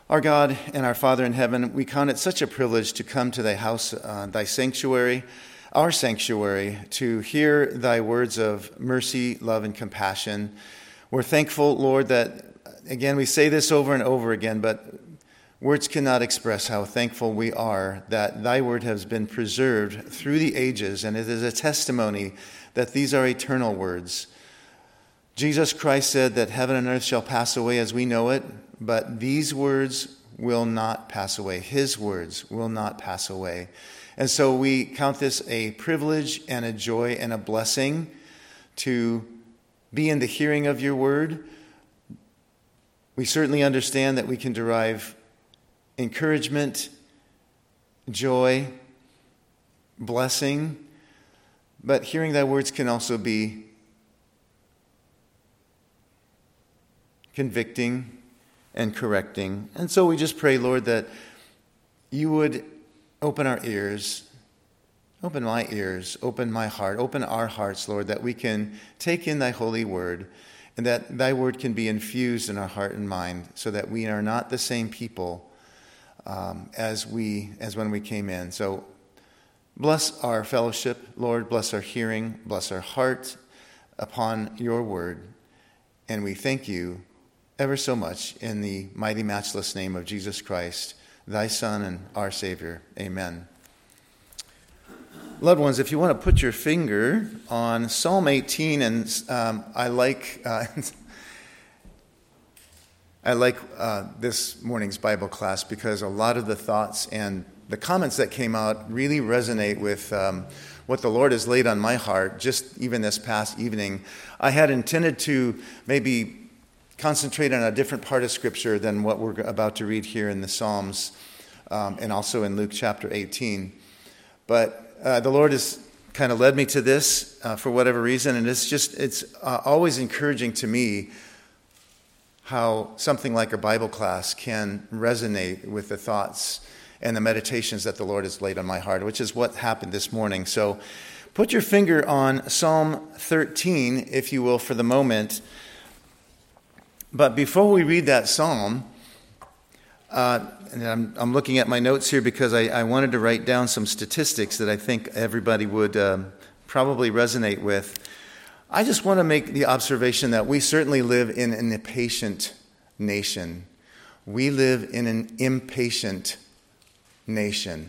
Our God and our Father in heaven, we count it such a privilege to come to thy house, thy sanctuary, our sanctuary, to hear thy words of mercy, love, and compassion. We're thankful, Lord, that, again, we say this over and over again, but words cannot express how thankful we are that thy word has been preserved through the ages, and it is a testimony that these are eternal words. Jesus Christ said that heaven and earth shall pass away as we know it, but these words will not pass away. His words will not pass away. And so we count this a privilege and a joy and a blessing to be in the hearing of your word. We certainly understand that we can derive encouragement, joy, blessing, but hearing thy words can also be convicting and correcting. And so we just pray, Lord, that you would open our ears, open my ears, open my heart, open our hearts, Lord, that we can take in thy holy word and that thy word can be infused in our heart and mind so that we are not the same people as when we came in. So bless our fellowship, Lord, bless our hearing, bless our heart upon your word. And we thank you ever so much in the mighty, matchless name of Jesus Christ, thy Son and our Savior. Amen. Loved ones, if you want to put your finger on Psalm 18, and I like this morning's Bible class because a lot of the thoughts and the comments that came out really resonate with what the Lord has laid on my heart just even this past evening. I had intended to maybe concentrate on a different part of Scripture than what we're about to read here in the Psalms and also in Luke chapter 18. But the Lord has kind of led me to this for whatever reason, and it's always encouraging to me how something like a Bible class can resonate with the thoughts and the meditations that the Lord has laid on my heart, which is what happened this morning. So put your finger on Psalm 13, if you will, for the moment. But before we read that psalm, and I'm looking at my notes here because I wanted to write down some statistics that I think everybody would probably resonate with. I just want to make the observation that we certainly live in an impatient nation. We live in an impatient nation.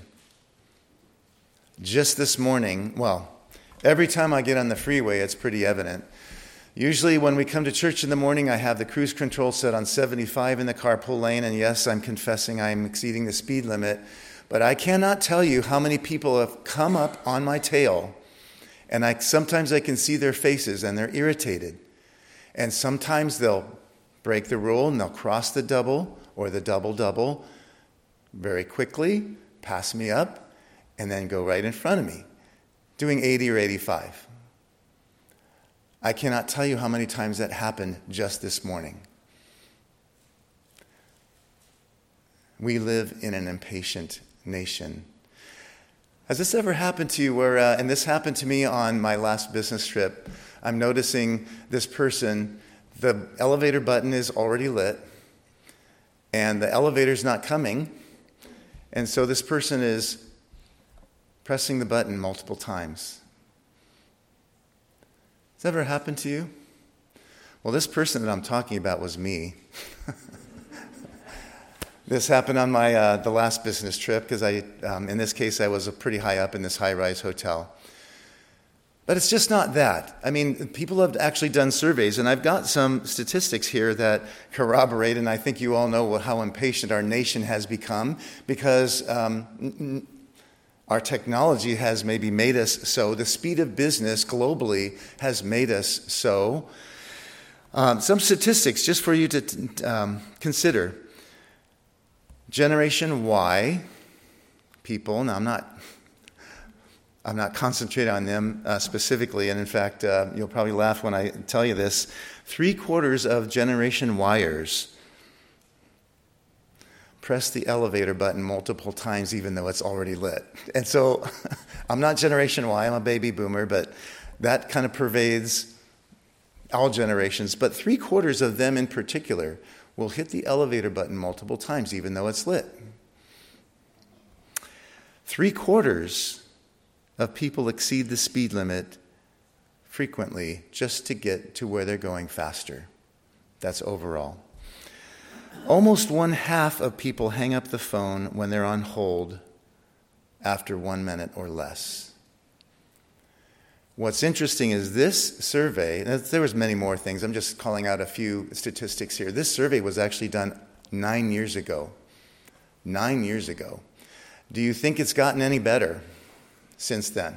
Just this morning, well, every time I get on the freeway, it's pretty evident. Usually when we come to church in the morning, I have the cruise control set on 75 in the carpool lane, and yes, I'm confessing I'm exceeding the speed limit, but I cannot tell you how many people have come up on my tail, and sometimes I can see their faces, and they're irritated. And sometimes they'll break the rule, and they'll cross the double or the double-double very quickly, pass me up, and then go right in front of me, doing 80 or 85. I cannot tell you how many times that happened just this morning. We live in an impatient nation. Has this ever happened to you where, and this happened to me on my last business trip, I'm noticing this person, the elevator button is already lit, and the elevator's not coming, and so this person is pressing the button multiple times. Has that ever happened to you? Well, this person that I'm talking about was me. This happened on my the last business trip because in this case, I was pretty high up in this high-rise hotel. But it's just not that. I mean, people have actually done surveys, and I've got some statistics here that corroborate, and I think you all know how impatient our nation has become because our technology has maybe made us so. The speed of business globally has made us so. Some statistics just for you to consider. Generation Y people, now I'm not concentrating on them specifically, and in fact, you'll probably laugh when I tell you this. 3/4 of Generation Yers press the elevator button multiple times even though it's already lit. And so I'm not Generation Y, I'm a baby boomer, but that kind of pervades all generations. But 3/4 of them in particular will hit the elevator button multiple times, even though it's lit. 3/4 of people exceed the speed limit frequently just to get to where they're going faster. That's overall. Almost 1/2 of people hang up the phone when they're on hold after 1 minute or less. What's interesting is this survey, there was many more things, I'm just calling out a few statistics here. This survey was actually done 9 years ago. 9 years ago. Do you think it's gotten any better since then?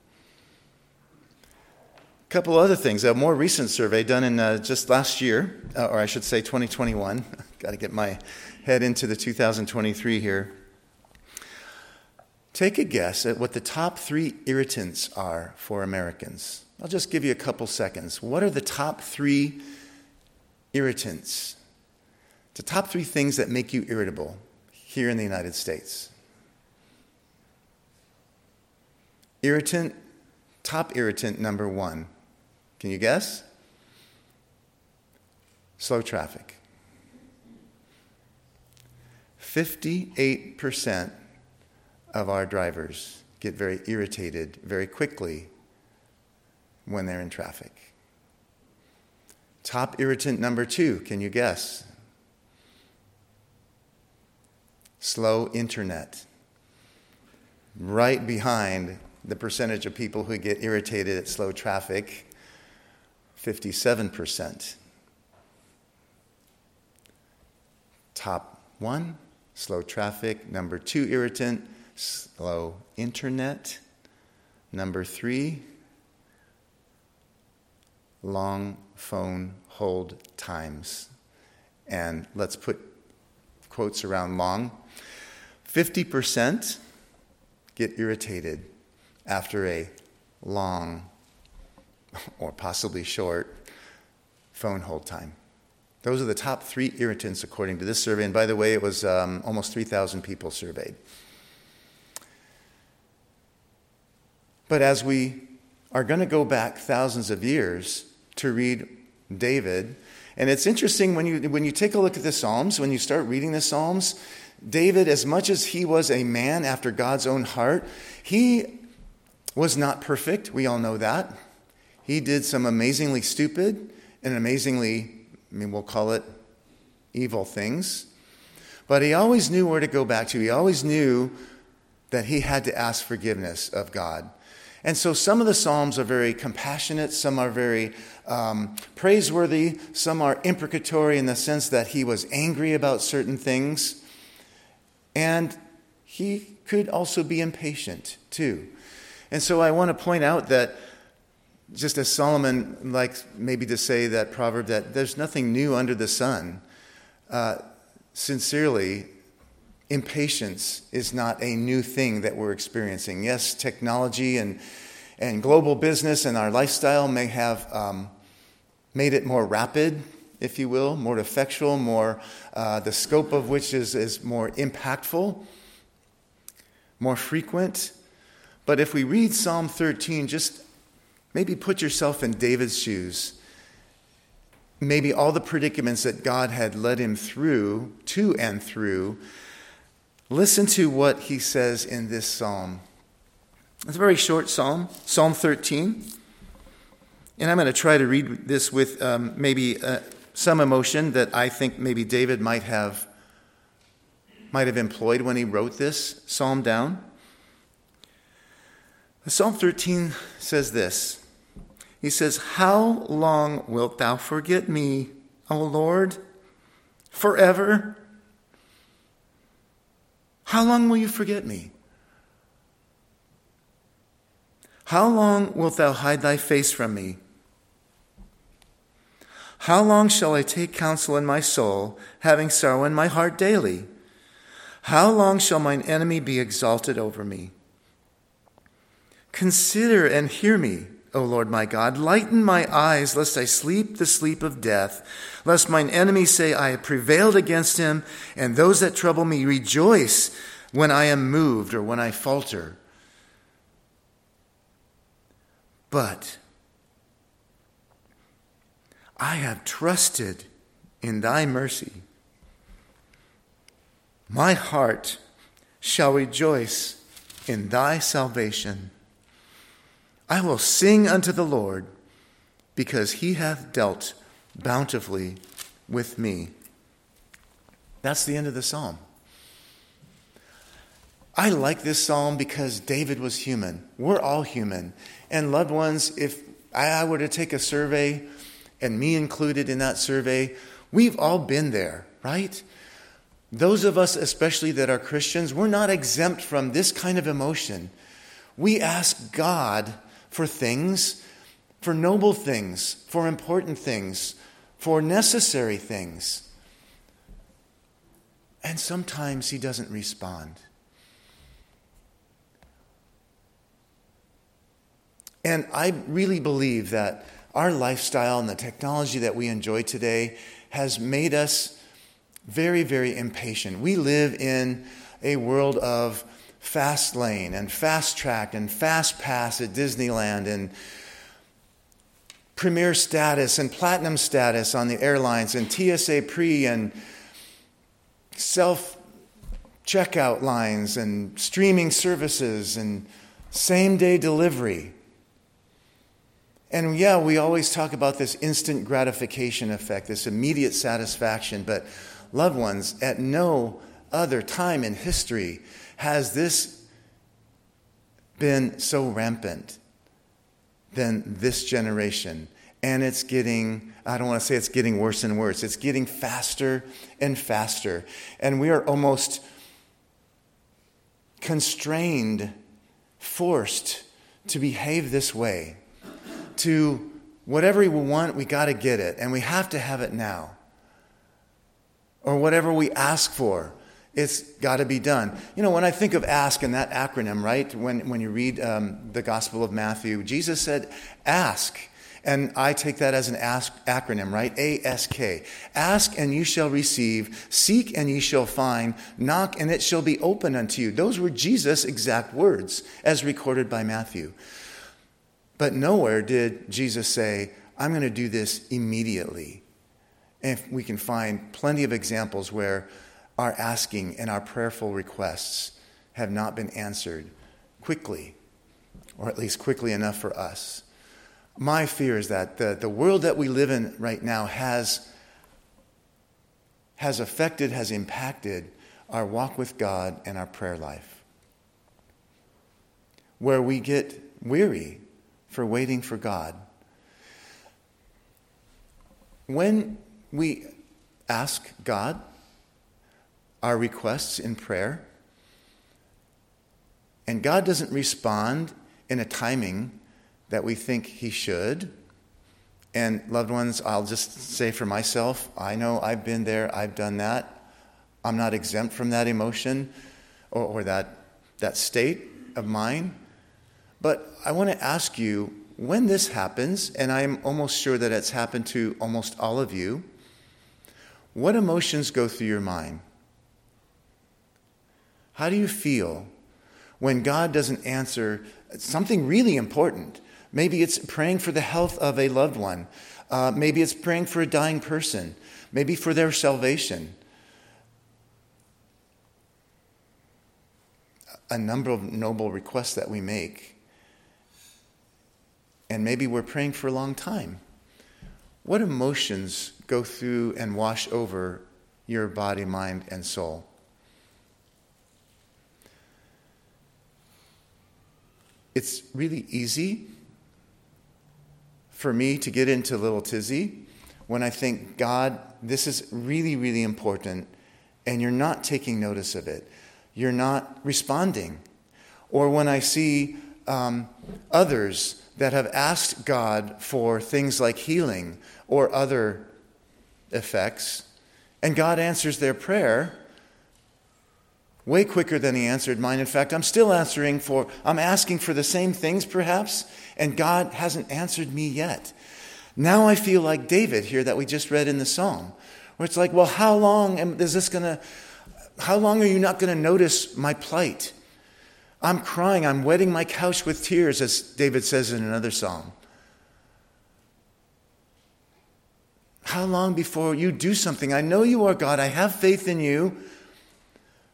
A couple other things. A more recent survey done in just last year, or I should say 2021. Got to get my head into the 2023 here. Take a guess at what the top 3 irritants are for Americans. I'll just give you a couple seconds. What are the top 3 irritants? The top 3 things that make you irritable here in the United States. Top irritant number 1. Can you guess? Slow traffic. 58% of our drivers get very irritated very quickly when they're in traffic. Top irritant number 2, can you guess? Slow internet. Right behind the percentage of people who get irritated at slow traffic, 57%. Top 1, slow traffic. Number 2 irritant, slow internet. Number 3, long phone hold times. And let's put quotes around long. 50% get irritated after a long or possibly short phone hold time. Those are the top 3 irritants according to this survey. And by the way, it was almost 3,000 people surveyed. But as we are going to go back thousands of years to read David, and it's interesting when you take a look at the Psalms, when you start reading the Psalms, David, as much as he was a man after God's own heart, he was not perfect. We all know that. He did some amazingly stupid and amazingly, we'll call it evil things. But he always knew where to go back to. He always knew that he had to ask forgiveness of God. And so some of the Psalms are very compassionate. Some are very praiseworthy. Some are imprecatory in the sense that he was angry about certain things. And he could also be impatient too. And so I want to point out that just as Solomon likes maybe to say that proverb that there's nothing new under the sun, sincerely, impatience is not a new thing that we're experiencing. Yes, technology and global business and our lifestyle may have made it more rapid, if you will, more effectual, more the scope of which is more impactful, more frequent. But if we read Psalm 13, just maybe put yourself in David's shoes. Maybe all the predicaments that God had led him through, to and through. Listen to what he says in this psalm. It's a very short psalm, Psalm 13. And I'm going to try to read this with maybe some emotion that I think maybe David might have employed when he wrote this psalm down. Psalm 13 says this. He says, "How long wilt thou forget me, O Lord? Forever? How long will you forget me? How long wilt thou hide thy face from me? How long shall I take counsel in my soul, having sorrow in my heart daily? How long shall mine enemy be exalted over me? Consider and hear me, O Lord my God. Lighten my eyes, lest I sleep the sleep of death, lest mine enemies say, I have prevailed against him, and those that trouble me rejoice when I am moved or when I falter. But I have trusted in thy mercy, My heart shall rejoice in thy salvation. I will sing unto the Lord, because he hath dealt bountifully with me. That's the end of the psalm. I like this psalm because David was human. We're all human. And loved ones, if I were to take a survey, and me included in that survey, we've all been there, right? Those of us especially that are Christians, we're not exempt from this kind of emotion. We ask God for things, for noble things, for important things, for necessary things. And sometimes he doesn't respond. And I really believe that our lifestyle and the technology that we enjoy today has made us very, very impatient. We live in a world of fast lane and fast track and fast pass at Disneyland and premier status and platinum status on the airlines and TSA pre and self-checkout lines and streaming services and same-day delivery. And yeah, we always talk about this instant gratification effect, this immediate satisfaction, but loved ones, at no other time in history has this been so rampant than this generation. And it's getting, I don't want to say it's getting worse and worse, it's getting faster and faster. And we are almost constrained, forced to behave this way. To whatever we want, we got to get it, and we have to have it now. Or whatever we ask for, it's got to be done. You know, when I think of ask and that acronym, right, when you read the Gospel of Matthew, Jesus said, ask. And I take that as an ask acronym, right? ASK. Ask and you shall receive. Seek and ye shall find. Knock and it shall be opened unto you. Those were Jesus' exact words as recorded by Matthew. But nowhere did Jesus say, I'm going to do this immediately. And we can find plenty of examples where our asking and our prayerful requests have not been answered quickly, or at least quickly enough for us. My fear is that the world that we live in right now has affected, has impacted our walk with God and our prayer life, where we get weary for waiting for God. When we ask God our requests in prayer, and God doesn't respond in a timing that we think he should, and loved ones, I'll just say for myself, I know I've been there, I've done that. I'm not exempt from that emotion or that state of mind. But I want to ask you, when this happens, and I'm almost sure that it's happened to almost all of you, what emotions go through your mind? How do you feel when God doesn't answer something really important? Maybe it's praying for the health of a loved one. Maybe it's praying for a dying person. Maybe for their salvation. A number of noble requests that we make. And maybe we're praying for a long time. What emotions go through and wash over your body, mind, and soul? It's really easy for me to get into a little tizzy when I think, God, this is really, really important, and you're not taking notice of it. You're not responding. Or when I see others that have asked God for things like healing or other effects, and God answers their prayer way quicker than he answered mine. In fact, I'm asking for the same things perhaps, and God hasn't answered me yet. Now I feel like David here that we just read in the Psalm, where it's like, well, how long are you not going to notice my plight? I'm crying, I'm wetting my couch with tears, as David says in another psalm. How long before you do something? I know you are God, I have faith in you,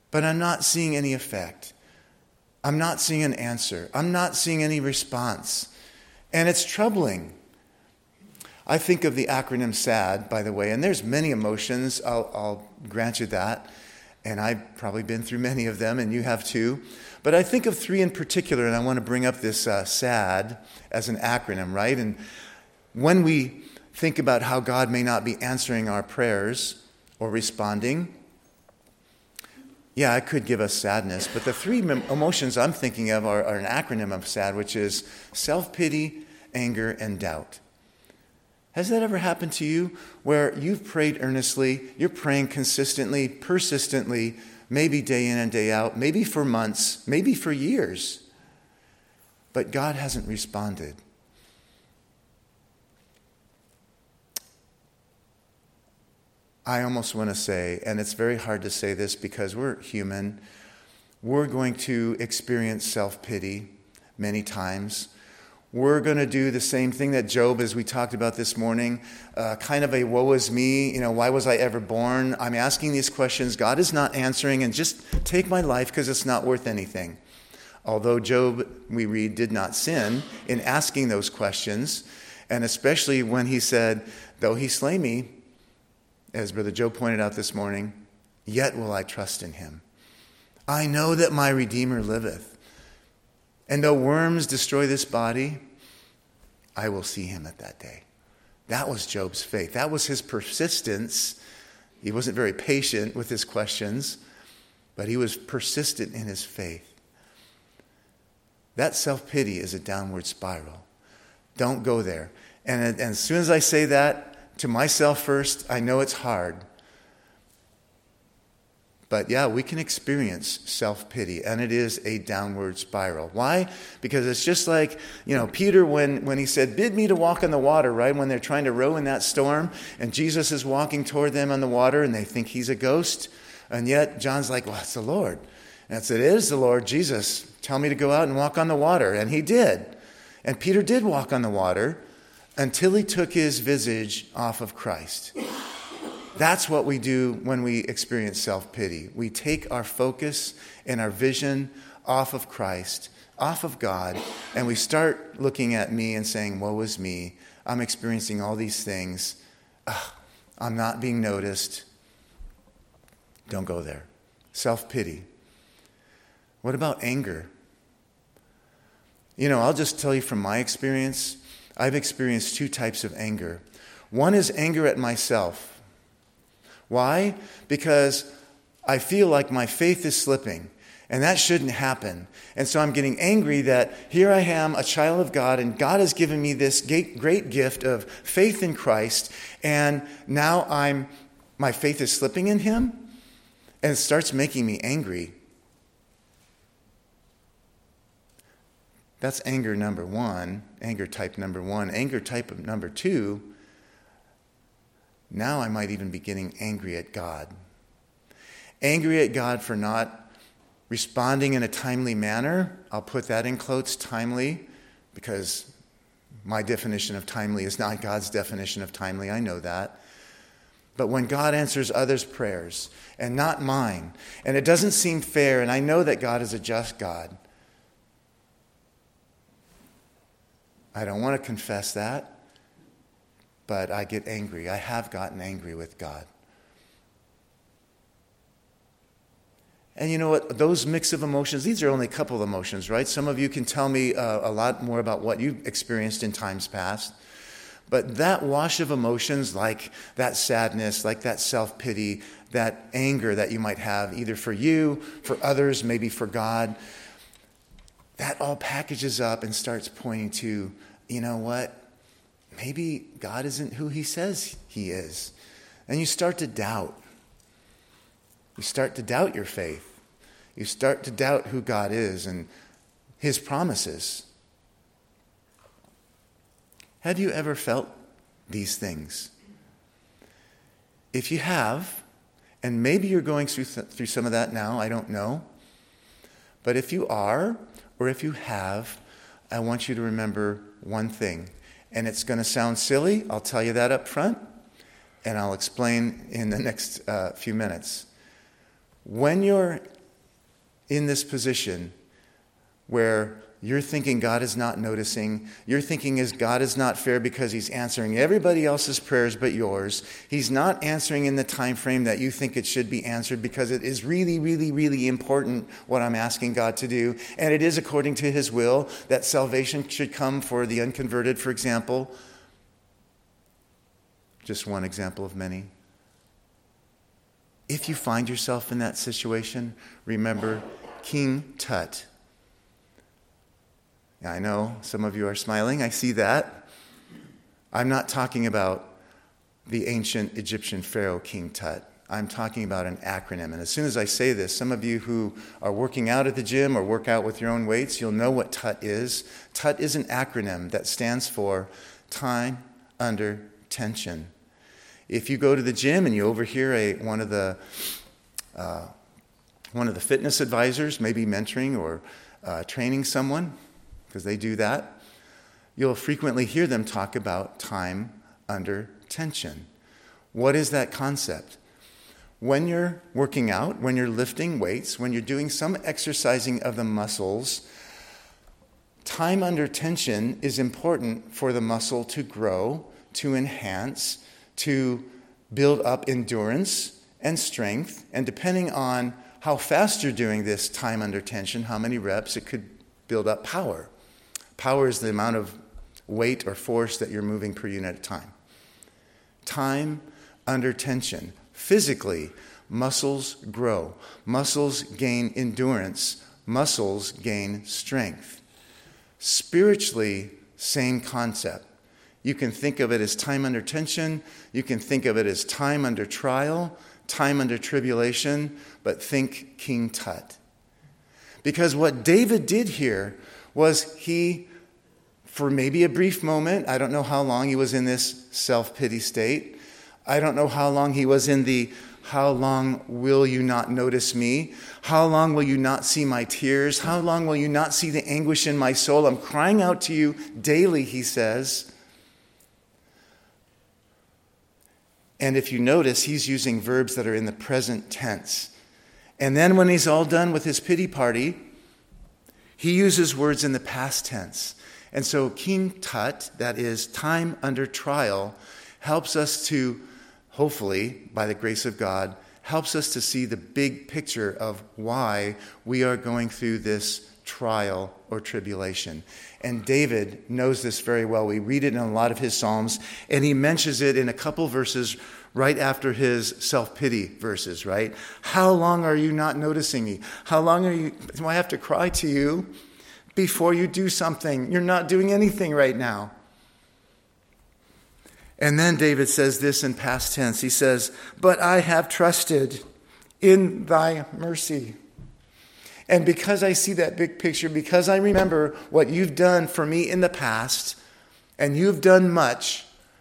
but I'm not seeing any effect. I'm not seeing an answer. I'm not seeing any response. And it's troubling. I think of the acronym SAD, by the way, and there's many emotions, I'll grant you that. And I've probably been through many of them, and you have too. But I think of three in particular, and I want to bring up this SAD as an acronym, right? And when we think about how God may not be answering our prayers or responding, yeah, it could give us sadness. But the three emotions I'm thinking of are an acronym of SAD, which is self-pity, anger, and doubt. Has that ever happened to you where you've prayed earnestly, you're praying consistently, persistently, maybe day in and day out, maybe for months, maybe for years, but God hasn't responded? I almost want to say, and it's very hard to say this because we're human, we're going to experience self-pity many times. We're going to do the same thing that Job, as we talked about this morning, kind of a woe is me, why was I ever born? I'm asking these questions. God is not answering, and just take my life because it's not worth anything. Although Job, we read, did not sin in asking those questions, and especially when he said, though he slay me, as Brother Joe pointed out this morning, yet will I trust in him. I know that my Redeemer liveth. And though worms destroy this body, I will see him at that day. That was Job's faith. That was his persistence. He wasn't very patient with his questions, but he was persistent in his faith. That self-pity is a downward spiral. Don't go there. And as soon as I say that to myself first, I know it's hard. But yeah, we can experience self-pity, and it is a downward spiral. Why? Because it's just like, Peter when he said, bid me to walk on the water, right? When they're trying to row in that storm, and Jesus is walking toward them on the water, and they think he's a ghost. And yet John's like, well, it's the Lord. And I said, it is the Lord. Jesus, tell me to go out and walk on the water. And he did. And Peter did walk on the water until he took his visage off of Christ. That's what we do when we experience self-pity. We take our focus and our vision off of Christ, off of God, and we start looking at me and saying, woe is me. I'm experiencing all these things. I'm not being noticed. Don't go there. Self-pity. What about anger? I'll just tell you from my experience, I've experienced two types of anger. One is anger at myself. Why? Because I feel like my faith is slipping, and that shouldn't happen. And so I'm getting angry that here I am, a child of God, and God has given me this great gift of faith in Christ, and now my faith is slipping in him, and it starts making me angry. That's anger number one, anger type number one. Anger type of number two, now I might even be getting angry at God. Angry at God for not responding in a timely manner. I'll put that in quotes, timely, because my definition of timely is not God's definition of timely. I know that. But when God answers others' prayers and not mine, and it doesn't seem fair, and I know that God is a just God, I don't want to confess that. But I get angry. I have gotten angry with God. And you know what? Those mix of emotions, these are only a couple of emotions, right? Some of you can tell me a lot more about what you've experienced in times past. But that wash of emotions, like that sadness, like that self-pity, that anger that you might have, either for you, for others, maybe for God, that all packages up and starts pointing to, you know what? Maybe God isn't who he says he is. And you start to doubt. You start to doubt your faith. You start to doubt who God is and his promises. Have you ever felt these things? If you have, and maybe you're going through some of that now, I don't know. But if you are, or if you have, I want you to remember one thing. And it's going to sound silly, I'll tell you that up front, and I'll explain in the next few minutes. When you're in this position where you're thinking God is not noticing, you're thinking God is not fair because he's answering everybody else's prayers but yours. He's not answering in the time frame that you think it should be answered because it is really, really, really important what I'm asking God to do. And it is according to his will that salvation should come for the unconverted, for example. Just one example of many. If you find yourself in that situation, remember King Tut. I know some of you are smiling. I see that. I'm not talking about the ancient Egyptian pharaoh King Tut. I'm talking about an acronym. And as soon as I say this, some of you who are working out at the gym or work out with your own weights, you'll know what TUT is. TUT is an acronym that stands for Time Under Tension. If you go to the gym and you overhear one of the fitness advisors, maybe mentoring or training someone, because they do that, you'll frequently hear them talk about time under tension. What is that concept? When you're working out, when you're lifting weights, when you're doing some exercising of the muscles, time under tension is important for the muscle to grow, to enhance, to build up endurance and strength. And depending on how fast you're doing this time under tension, how many reps, it could build up power. Power is the amount of weight or force that you're moving per unit of time. Time under tension. Physically, muscles grow. Muscles gain endurance. Muscles gain strength. Spiritually, same concept. You can think of it as time under tension. You can think of it as time under trial, time under tribulation, but think King Tut. Because what David did here was he, for maybe a brief moment, I don't know how long he was in this self-pity state. I don't know how long he was in the, how long will you not notice me? How long will you not see my tears? How long will you not see the anguish in my soul? I'm crying out to you daily, he says. And if you notice, he's using verbs that are in the present tense. And then when he's all done with his pity party, he uses words in the past tense. And so King Tut, that is time under trial, helps us to, hopefully, by the grace of God, helps us to see the big picture of why we are going through this trial or tribulation. And David knows this very well. We read it in a lot of his Psalms, and he mentions it in a couple verses right after his self-pity verses, right? How long are you not noticing me? How long do I have to cry to you before you do something? You're not doing anything right now. And then David says this in past tense. He says, but I have trusted in thy mercy. And because I see that big picture, because I remember what you've done for me in the past, and you've done much,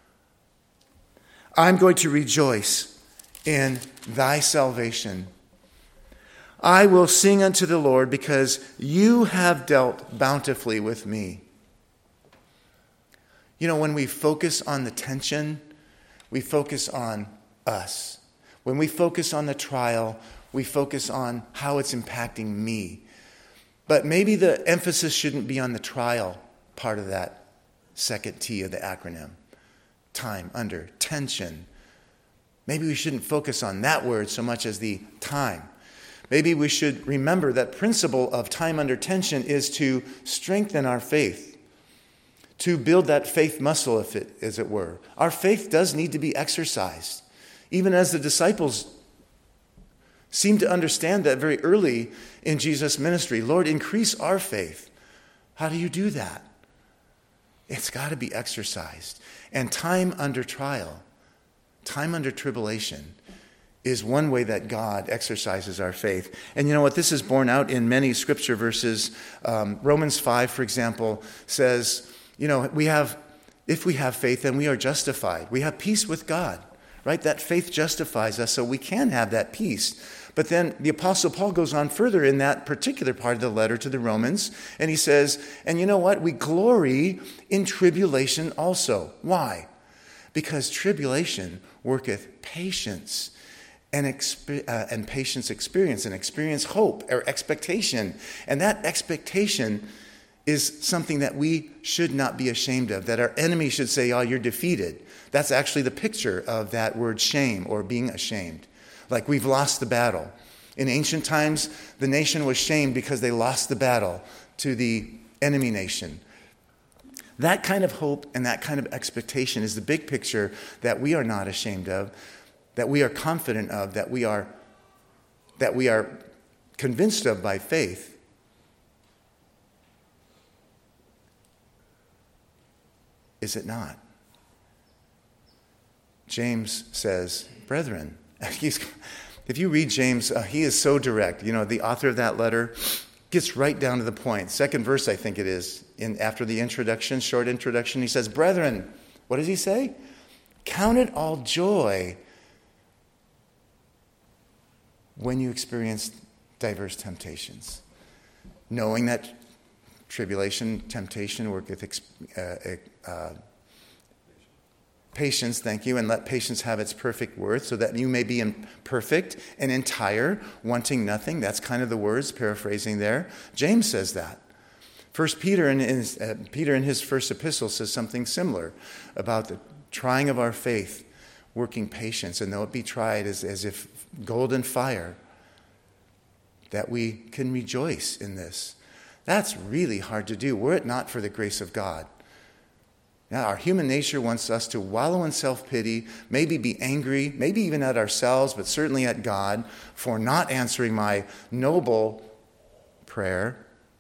I'm going to rejoice in thy salvation. I will sing unto the Lord because you have dealt bountifully with me. You know, when we focus on the tension, we focus on us. When we focus on the trial, we focus on how it's impacting me. But maybe the emphasis shouldn't be on the trial part of that second T of the acronym. Time under tension. Maybe we shouldn't focus on that word so much as the time. Maybe we should remember that principle of time under tension is to strengthen our faith, to build that faith muscle, as it were. Our faith does need to be exercised. Even as the disciples seem to understand that very early in Jesus' ministry. Lord, increase our faith. How do you do that? It's got to be exercised. And time under trial, time under tribulation, is one way that God exercises our faith. And you know what? This is borne out in many scripture verses. Romans 5, for example, says, you know, if we have faith, then we are justified. We have peace with God, right? That faith justifies us, so we can have that peace. But then the Apostle Paul goes on further in that particular part of the letter to the Romans, and he says, and you know what? We glory in tribulation also. Why? Because tribulation worketh patience. and patience experience, and experience hope or expectation. And that expectation is something that we should not be ashamed of, that our enemy should say, oh, you're defeated. That's actually the picture of that word shame, or being ashamed. Like we've lost the battle. In ancient times, the nation was shamed because they lost the battle to the enemy nation. That kind of hope and that kind of expectation is the big picture that we are not ashamed of, that we are confident of, that we are convinced of by faith. Is it not? James says, brethren, if you read James, he is so direct. The author of that letter gets right down to the point. Second verse, I think it is, after the introduction, short introduction, he says, brethren, what does he say? Count it all joy when you experience diverse temptations, knowing that tribulation, temptation work with patience, thank you, and let patience have its perfect worth, so that you may be perfect and entire, wanting nothing. That's kind of the words, paraphrasing there. James says that. Peter in his first epistle says something similar about the trying of our faith, working patience, and though it be tried as if gold and fire, that we can rejoice in this. That's really hard to do, were it not for the grace of God. Now, our human nature wants us to wallow in self-pity, maybe be angry, maybe even at ourselves, but certainly at God for not answering my noble prayer.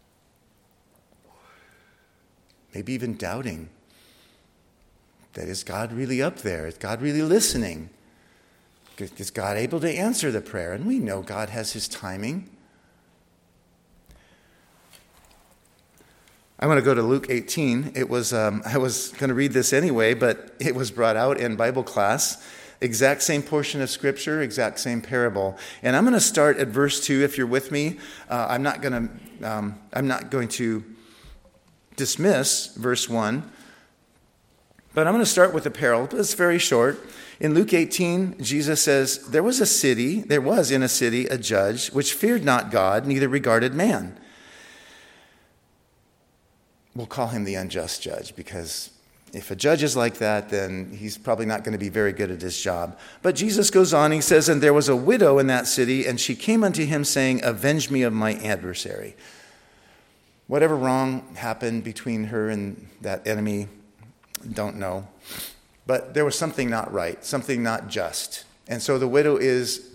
Maybe even doubting that, is God really up there? Is God really listening? Is God able to answer the prayer? And we know God has his timing. I want to go to Luke 18. I was going to read this anyway, but it was brought out in Bible class. Exact same portion of Scripture, exact same parable. And I'm going to start at verse 2, if you're with me. I'm not going to dismiss verse 1, but I'm going to start with the parable. It's very short. In Luke 18, Jesus says, there was in a city a judge which feared not God, neither regarded man. We'll call him the unjust judge, because if a judge is like that, then he's probably not going to be very good at his job. But Jesus goes on, he says, and there was a widow in that city, and she came unto him, saying, avenge me of my adversary. Whatever wrong happened between her and that enemy, don't know. But there was something not right, something not just. And so the widow is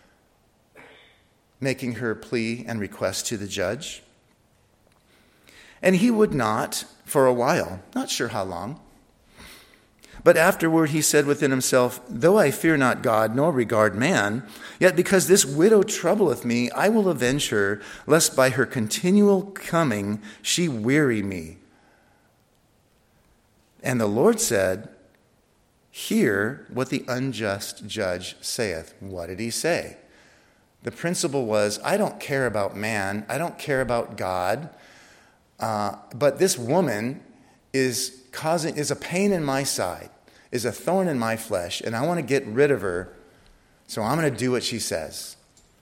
making her plea and request to the judge. And he would not for a while, not sure how long. But afterward he said within himself, though I fear not God, nor regard man, yet because this widow troubleth me, I will avenge her, lest by her continual coming she weary me. And the Lord said, hear what the unjust judge saith. What did he say? The principle was, I don't care about man, I don't care about God, but this woman is a pain in my side, is a thorn in my flesh, and I want to get rid of her, so I'm going to do what she says.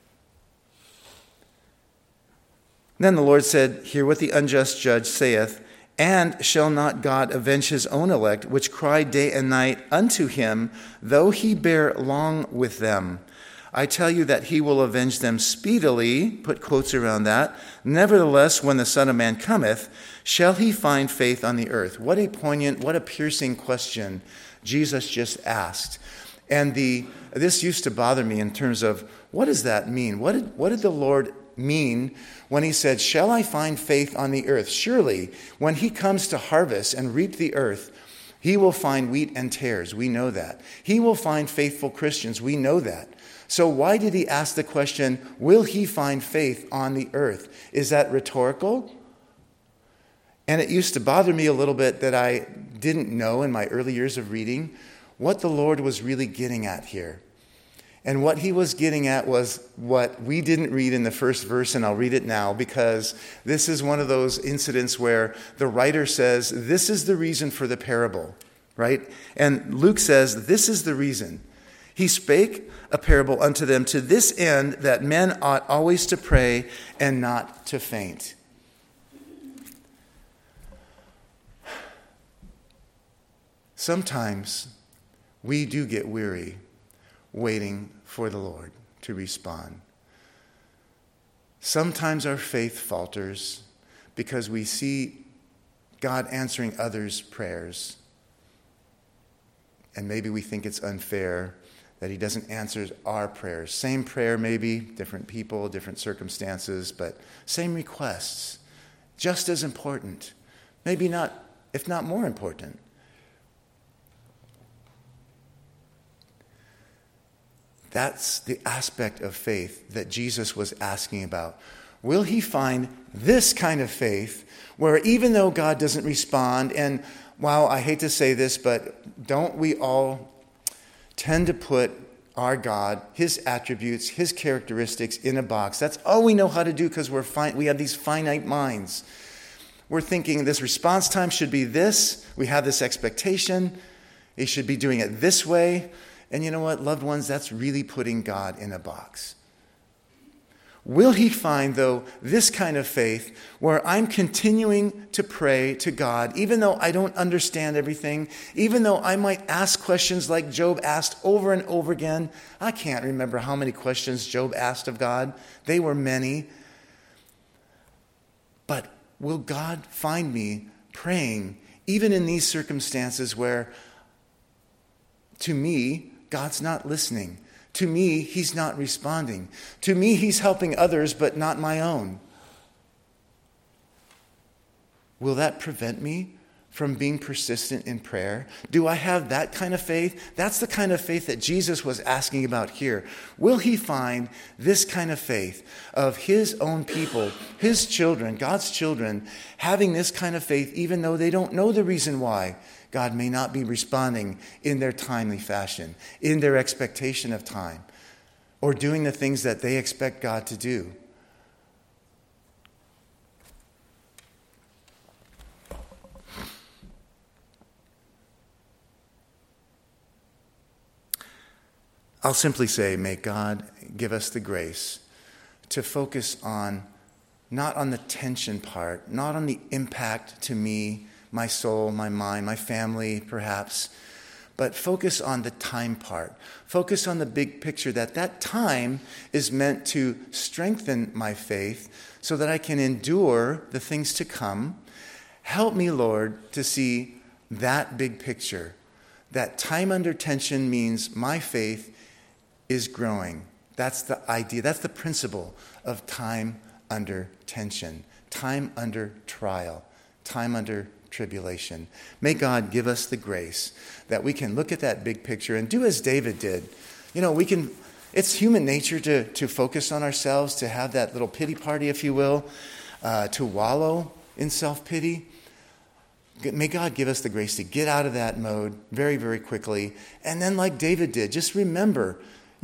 Then the Lord said, hear what the unjust judge saith, and shall not God avenge his own elect, which cry day and night unto him, though he bear long with them? I tell you that he will avenge them speedily, put quotes around that. Nevertheless, when the Son of Man cometh, shall he find faith on the earth? What a poignant, what a piercing question Jesus just asked. And this used to bother me in terms of, what does that mean? What did the Lord mean when he said, shall I find faith on the earth? Surely, when he comes to harvest and reap the earth, he will find wheat and tares. We know that. He will find faithful Christians. We know that. So why did he ask the question, will he find faith on the earth? Is that rhetorical? And it used to bother me a little bit that I didn't know in my early years of reading what the Lord was really getting at here. And what he was getting at was what we didn't read in the first verse, and I'll read it now, because this is one of those incidents where the writer says, this is the reason for the parable, right? And Luke says, this is the reason. He spake a parable unto them to this end, that men ought always to pray and not to faint. Sometimes we do get weary waiting for the Lord to respond. Sometimes our faith falters because we see God answering others' prayers. And maybe we think it's unfair that he doesn't answer our prayers. Same prayer maybe, different people, different circumstances, but same requests. Just as important. Maybe not, if not more important. That's the aspect of faith that Jesus was asking about. Will he find this kind of faith where even though God doesn't respond, and while I hate to say this, but don't we all tend to put our God, his attributes, his characteristics in a box? That's all we know how to do because we have these finite minds. We're thinking this response time should be this. We have this expectation. He should be doing it this way. And you know what, loved ones, that's really putting God in a box. Will he find, though, this kind of faith where I'm continuing to pray to God, even though I don't understand everything, even though I might ask questions like Job asked over and over again? I can't remember how many questions Job asked of God. They were many. But will God find me praying, even in these circumstances where, to me, God's not listening? To me, he's not responding. To me, he's helping others, but not my own. Will that prevent me from being persistent in prayer? Do I have that kind of faith? That's the kind of faith that Jesus was asking about here. Will he find this kind of faith of his own people, his children, God's children, having this kind of faith even though they don't know the reason why God may not be responding in their timely fashion, in their expectation of time, or doing the things that they expect God to do? I'll simply say, may God give us the grace to focus on, not on the tension part, not on the impact to me, my soul, my mind, my family, perhaps, but focus on the time part. Focus on the big picture, that time is meant to strengthen my faith so that I can endure the things to come. Help me, Lord, to see that big picture. That time under tension means my faith is growing. That's the idea. That's the principle of time under tension, time under trial, time under tribulation. May God give us the grace that we can look at that big picture and do as David did. You know, it's human nature to focus on ourselves, to have that little pity party, if you will, to wallow in self-pity. May God give us the grace to get out of that mode very, very quickly. And then like David did, just remember,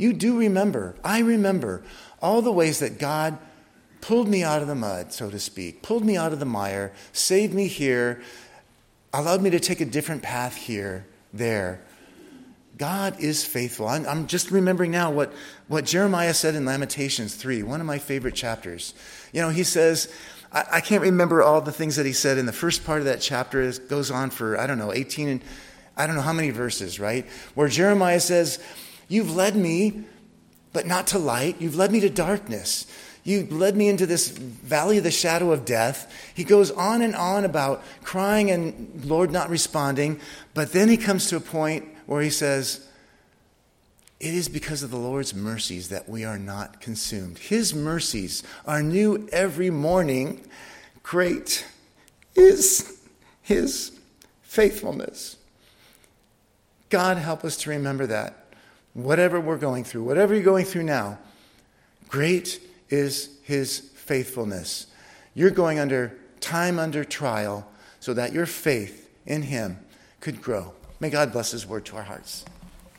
I remember all the ways that God pulled me out of the mud, so to speak, pulled me out of the mire, saved me here, allowed me to take a different path here, there. God is faithful. I'm just remembering now what Jeremiah said in Lamentations 3, one of my favorite chapters. You know, he says, I can't remember all the things that he said in the first part of that chapter. It goes on for, 18, and I don't know how many verses, right? Where Jeremiah says, you've led me, but not to light. You've led me to darkness. You led me into this valley of the shadow of death. He goes on and on about crying and Lord not responding. But then he comes to a point where he says, it is because of the Lord's mercies that we are not consumed. His mercies are new every morning. Great is his faithfulness. God, help us to remember that. Whatever we're going through, whatever you're going through now, great is his faithfulness. You're going under time under trial so that your faith in him could grow. May God bless his word to our hearts.